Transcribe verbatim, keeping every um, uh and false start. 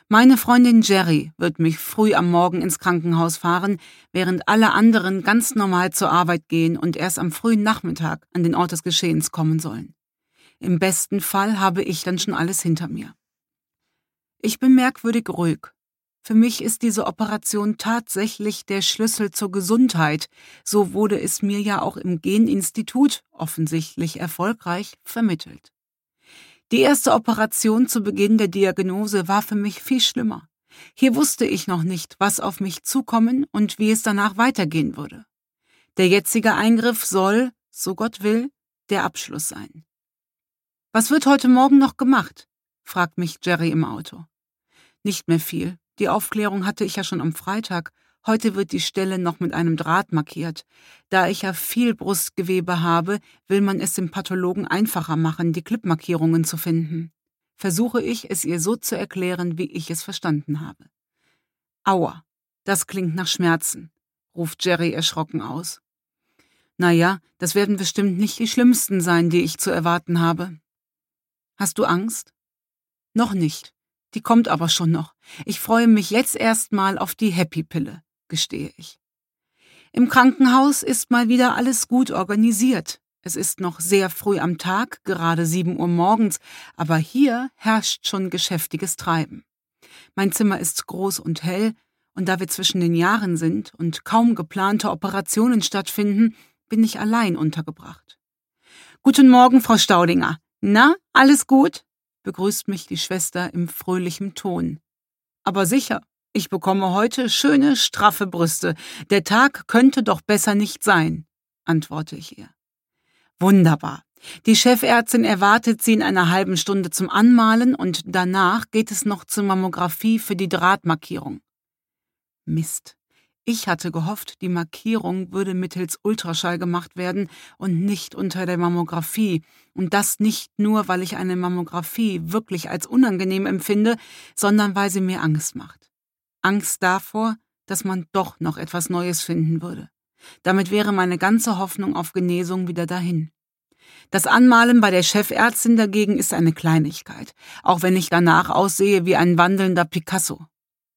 Meine Freundin Jerry wird mich früh am Morgen ins Krankenhaus fahren, während alle anderen ganz normal zur Arbeit gehen und erst am frühen Nachmittag an den Ort des Geschehens kommen sollen. Im besten Fall habe ich dann schon alles hinter mir. Ich bin merkwürdig ruhig. Für mich ist diese Operation tatsächlich der Schlüssel zur Gesundheit. So wurde es mir ja auch im Geninstitut, offensichtlich erfolgreich, vermittelt. Die erste Operation zu Beginn der Diagnose war für mich viel schlimmer. Hier wusste ich noch nicht, was auf mich zukommen und wie es danach weitergehen würde. Der jetzige Eingriff soll, so Gott will, der Abschluss sein. »Was wird heute Morgen noch gemacht?« fragt mich Jerry im Auto. »Nicht mehr viel. Die Aufklärung hatte ich ja schon am Freitag. Heute wird die Stelle noch mit einem Draht markiert. Da ich ja viel Brustgewebe habe, will man es dem Pathologen einfacher machen, die Clipmarkierungen zu finden. Versuche ich, es ihr so zu erklären, wie ich es verstanden habe. »Aua, das klingt nach Schmerzen«, ruft Jerry erschrocken aus. »Naja, das werden bestimmt nicht die schlimmsten sein, die ich zu erwarten habe.« »Hast du Angst?« »Noch nicht. Die kommt aber schon noch. Ich freue mich jetzt erstmal auf die Happy-Pille«, gestehe ich. Im Krankenhaus ist mal wieder alles gut organisiert. Es ist noch sehr früh am Tag, gerade sieben Uhr morgens, aber hier herrscht schon geschäftiges Treiben. Mein Zimmer ist groß und hell, und da wir zwischen den Jahren sind und kaum geplante Operationen stattfinden, bin ich allein untergebracht. »Guten Morgen, Frau Staudinger. Na, alles gut?« begrüßt mich die Schwester im fröhlichen Ton. »Aber sicher, ich bekomme heute schöne, straffe Brüste. Der Tag könnte doch besser nicht sein«, antworte ich ihr. »Wunderbar. Die Chefärztin erwartet Sie in einer halben Stunde zum Anmalen und danach geht es noch zur Mammographie für die Drahtmarkierung.« Mist. Ich hatte gehofft, die Markierung würde mittels Ultraschall gemacht werden und nicht unter der Mammographie. Und das nicht nur, weil ich eine Mammographie wirklich als unangenehm empfinde, sondern weil sie mir Angst macht. Angst davor, dass man doch noch etwas Neues finden würde. Damit wäre meine ganze Hoffnung auf Genesung wieder dahin. Das Anmalen bei der Chefärztin dagegen ist eine Kleinigkeit, auch wenn ich danach aussehe wie ein wandelnder Picasso.